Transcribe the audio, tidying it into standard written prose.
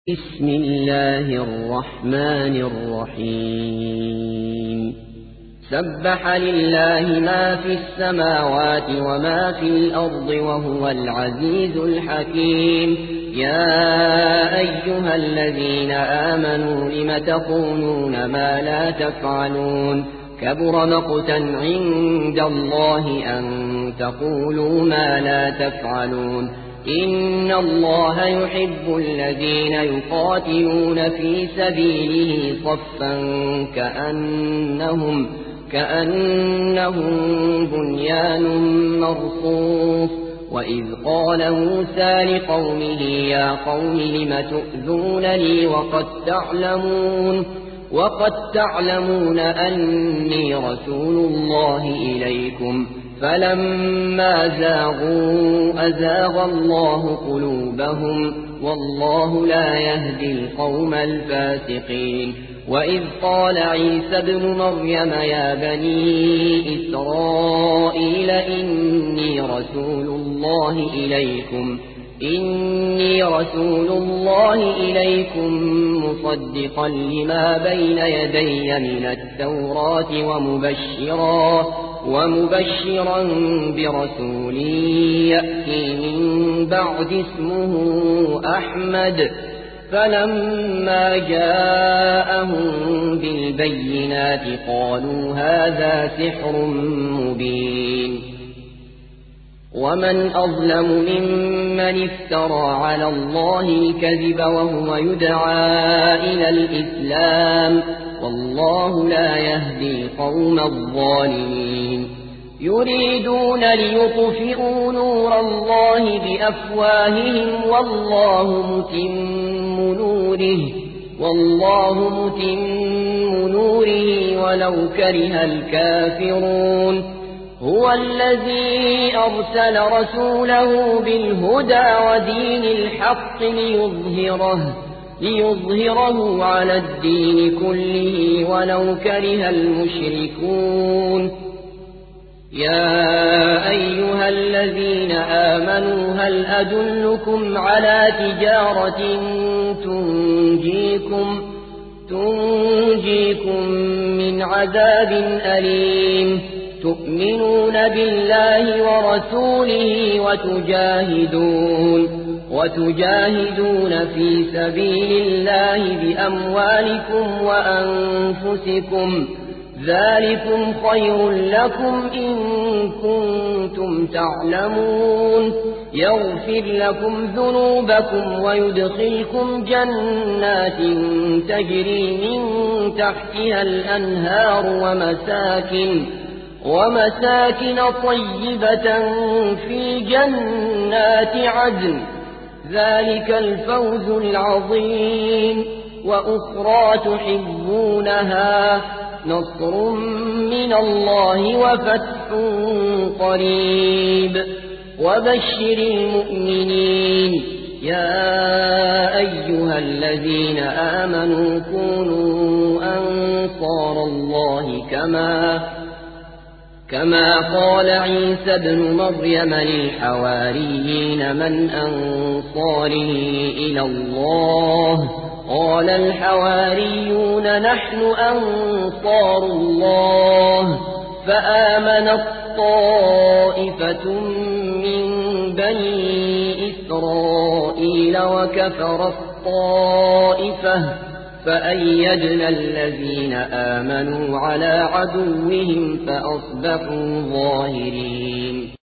بسم الله الرحمن الرحيم سبح لله ما في السماوات وما في الأرض وهو العزيز الحكيم يا أيها الذين آمنوا لم تقولون ما لا تفعلون كبر مقتا عند الله أن تقولوا ما لا تفعلون إن الله يحب الذين يقاتلون في سبيله صفا كأنهم بنيان مرصوص وإذ قال موسى لقومه يا قوم لم تؤذونني وقد تعلمون أني رسول الله إليكم فلما زاغوا أزاغ الله قلوبهم والله لا يهدي القوم الفاسقين وإذ قال عيسى ابن مريم يا بني إسرائيل إني رسول الله إليكم مصدقا لما بين يدي من التوراة ومبشرا برسول يأتي من بعد اسمه أحمد فلما جاءهم بالبينات قالوا هذا سحر مبين ومن أظلم ممن افترى على الله الكذب وهو يدعى إلى الإسلام والله لا يهدي القوم الظالمين يريدون ليطفئوا نور الله بأفواههم والله متم نوره ولو كره الكافرون هو الذي أرسل رسوله بالهدى ودين الحق ليظهره على الدين كله ولو كره المشركون يا أيها الذين آمنوا هل أدلكم على تجارة تنجيكم من عذاب أليم تؤمنون بالله ورسوله وتجاهدون في سبيل الله بأموالكم وأنفسكم ذلكم خير لكم إن كنتم تعلمون يغفر لكم ذنوبكم ويدخلكم جنات تجري من تحتها الأنهار ومساكن طيبة في جنات عدن ذلك الفوز العظيم وأخرى تحبونها نصر من الله وفتح قريب وبشر المؤمنين يا أيها الذين آمنوا كونوا أنصار الله كما قال عيسى ابن مريم للحواريين من أنصاري إلى الله قال الحواريون نحن أنصار الله فآمنت طائفة من بني إسرائيل وكفرت طائفة فأيدنا الذين آمنوا على عدوهم فأصبحوا ظاهرين